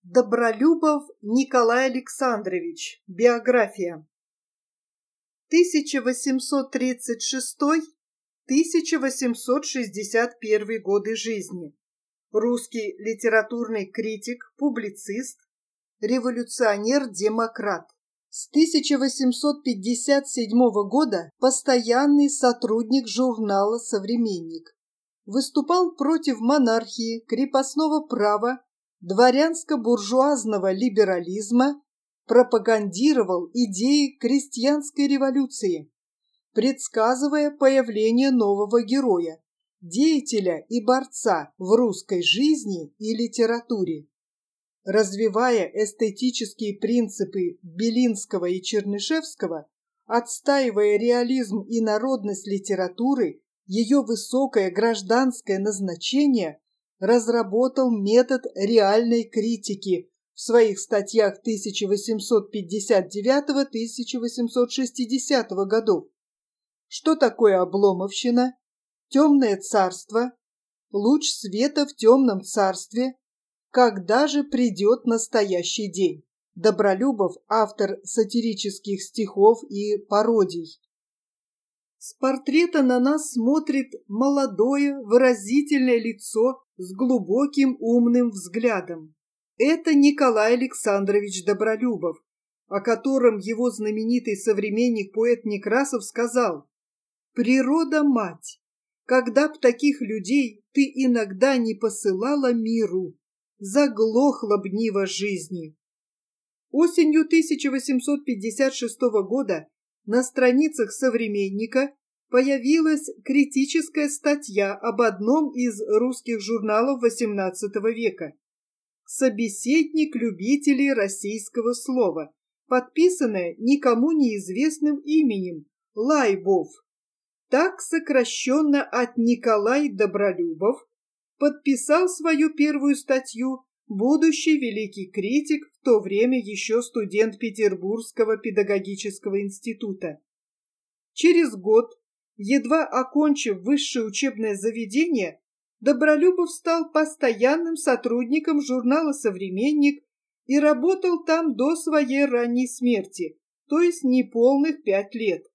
Добролюбов Николай Александрович. Биография. 1836-1861 годы жизни. Русский литературный критик, публицист, революционер-демократ. С 1857 года постоянный сотрудник журнала «Современник». Выступал против монархии, крепостного права, дворянско-буржуазного либерализма, пропагандировал идеи крестьянской революции, предсказывая появление нового героя, деятеля и борца в русской жизни и литературе. Развивая эстетические принципы Белинского и Чернышевского, отстаивая реализм и народность литературы, ее высокое гражданское назначение, разработал метод реальной критики в своих статьях 1859-1860 годов. Что такое обломовщина? Темное царство? Луч света в темном царстве? Когда же придет настоящий день? Добролюбов – автор сатирических стихов и пародий. С портрета на нас смотрит молодое, выразительное лицо с глубоким умным взглядом. Это Николай Александрович Добролюбов, о котором его знаменитый современник поэт Некрасов сказал: «Природа, мать, когда б таких людей ты иногда не посылала миру, заглохла б нива жизни». Осенью 1856 года на страницах «Современника» появилась критическая статья об одном из русских журналов XVIII века «Собеседник любителей российского слова», подписанная никому неизвестным именем Лайбов. Так сокращенно от Николай Добролюбов подписал свою первую статью будущий великий критик, в то время еще студент Петербургского педагогического института. Через год, едва окончив высшее учебное заведение, Добролюбов стал постоянным сотрудником журнала «Современник» и работал там до своей ранней смерти, то есть неполных 5 лет.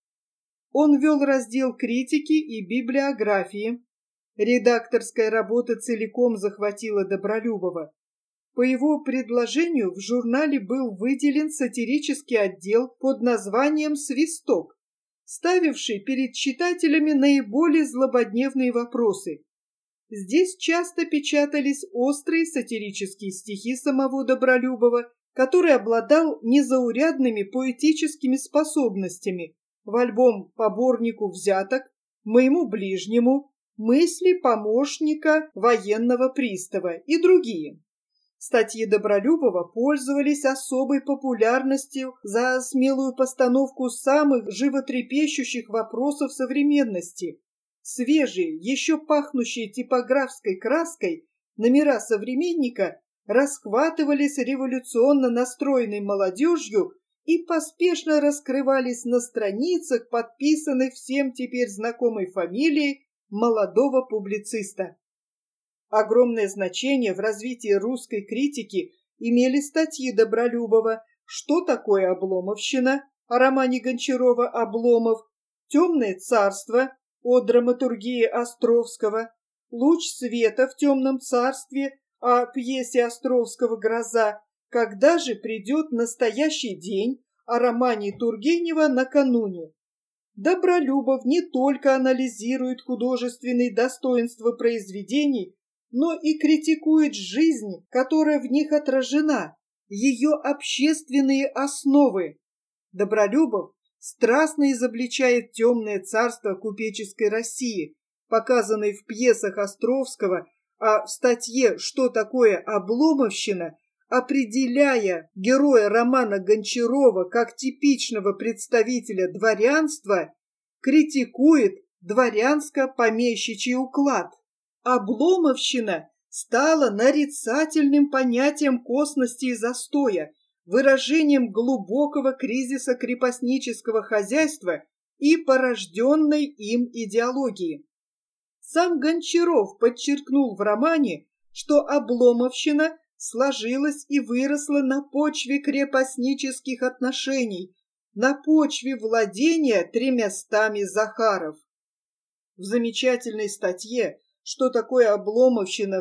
Он вел раздел критики и библиографии. Редакторская работа целиком захватила Добролюбова. По его предложению в журнале был выделен сатирический отдел под названием «Свисток», ставивший перед читателями наиболее злободневные вопросы. Здесь часто печатались острые сатирические стихи самого Добролюбова, который обладал незаурядными поэтическими способностями. В альбом «Поборнику взяток», «Моему ближнему», «Мысли помощника военного пристава» и другие. Статьи Добролюбова пользовались особой популярностью за смелую постановку самых животрепещущих вопросов современности. Свежие, еще пахнущие типографской краской, номера «Современника» расхватывались революционно настроенной молодежью и поспешно раскрывались на страницах, подписанных всем теперь знакомой фамилией молодого публициста. Огромное значение в развитии русской критики имели статьи Добролюбова «Что такое обломовщина?» о романе Гончарова «Обломов», «Темное царство» о драматургии Островского, «Луч света в темном царстве» о пьесе Островского «Гроза», «Когда же придет настоящий день» о романе Тургенева «Накануне». Добролюбов не только анализирует художественные достоинства произведений, но и критикует жизнь, которая в них отражена, ее общественные основы. Добролюбов страстно изобличает темное царство купеческой России, показанное в пьесах Островского, а в статье «Что такое обломовщина», определяя героя романа Гончарова как типичного представителя дворянства, критикует дворянско-помещичий уклад. Обломовщина стала нарицательным понятием косности и застоя, выражением глубокого кризиса крепостнического хозяйства и порожденной им идеологии. Сам Гончаров подчеркнул в романе, что обломовщина сложилось и выросло на почве крепостнических отношений, на почве владения 300 Захаров. В замечательной статье «Что такое Обломовщина»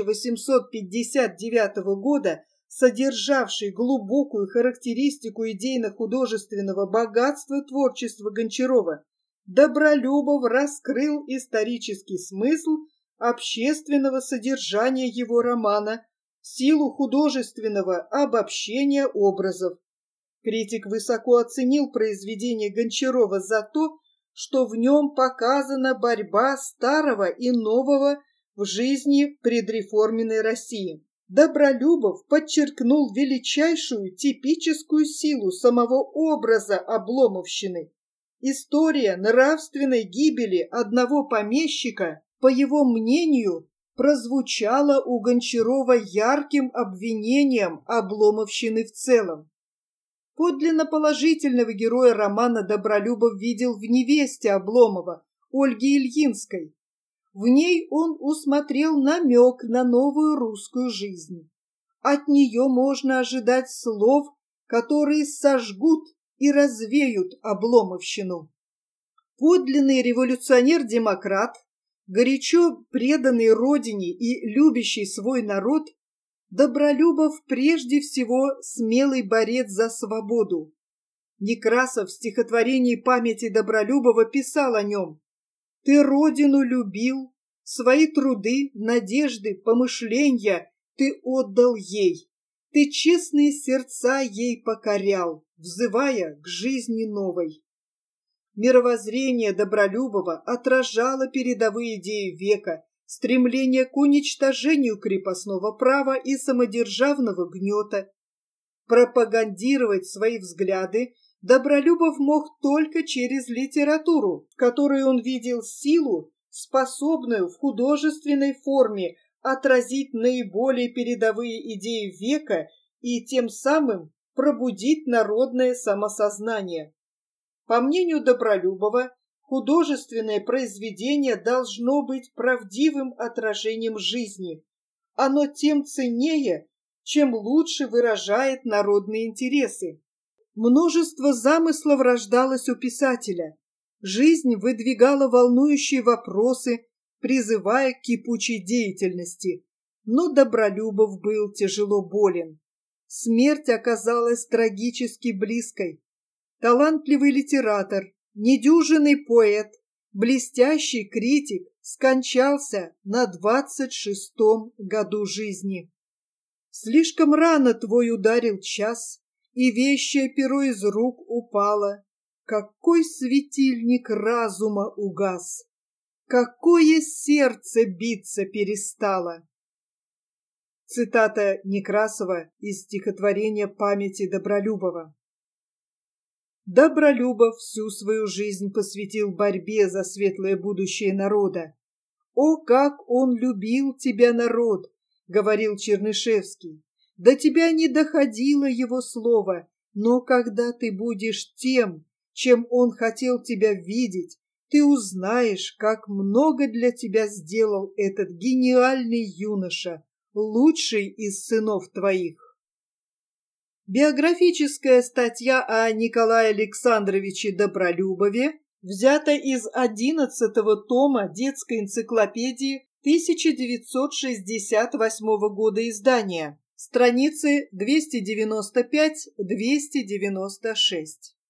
1859 года, содержавшей глубокую характеристику идейно-художественного богатства творчества Гончарова, Добролюбов раскрыл исторический смысл общественного содержания его романа, силу художественного обобщения образов. Критик высоко оценил произведение Гончарова за то, что в нем показана борьба старого и нового в жизни предреформенной России. Добролюбов подчеркнул величайшую типическую силу самого образа Обломовщины. История нравственной гибели одного помещика, по его мнению, прозвучала у Гончарова ярким обвинением Обломовщины в целом. Подлинно положительного героя романа Добролюбов видел в невесте Обломова, Ольге Ильинской. В ней он усмотрел намек на новую русскую жизнь. От нее можно ожидать слов, которые сожгут и развеют Обломовщину. Подлинный революционер-демократ, горячо преданный родине и любящий свой народ, Добролюбов прежде всего смелый борец за свободу. Некрасов в стихотворении памяти Добролюбова писал о нем: «Ты родину любил, свои труды, надежды, помышления ты отдал ей, ты честные сердца ей покорял, взывая к жизни новой». Мировоззрение Добролюбова отражало передовые идеи века, стремление к уничтожению крепостного права и самодержавного гнета. Пропагандировать свои взгляды Добролюбов мог только через литературу, в которой он видел силу, способную в художественной форме отразить наиболее передовые идеи века и тем самым пробудить народное самосознание. По мнению Добролюбова, художественное произведение должно быть правдивым отражением жизни. Оно тем ценнее, чем лучше выражает народные интересы. Множество замыслов рождалось у писателя. Жизнь выдвигала волнующие вопросы, призывая к кипучей деятельности. Но Добролюбов был тяжело болен. Смерть оказалась трагически близкой. Талантливый литератор, недюжинный поэт, блестящий критик скончался на 26-м году жизни. Слишком рано твой ударил час, и вещее перо из рук упало. Какой светильник разума угас! Какое сердце биться перестало! Цитата Некрасова из стихотворения памяти Добролюбова. Добролюбов всю свою жизнь посвятил борьбе за светлое будущее народа. «О, как он любил тебя, народ!» — говорил Чернышевский. «До тебя не доходило его слово, но когда ты будешь тем, чем он хотел тебя видеть, ты узнаешь, как много для тебя сделал этот гениальный юноша, лучший из сынов твоих». Биографическая статья о Николае Александровиче Добролюбове взята из 11-го тома детской энциклопедии 1968 года издания, страницы 295-296.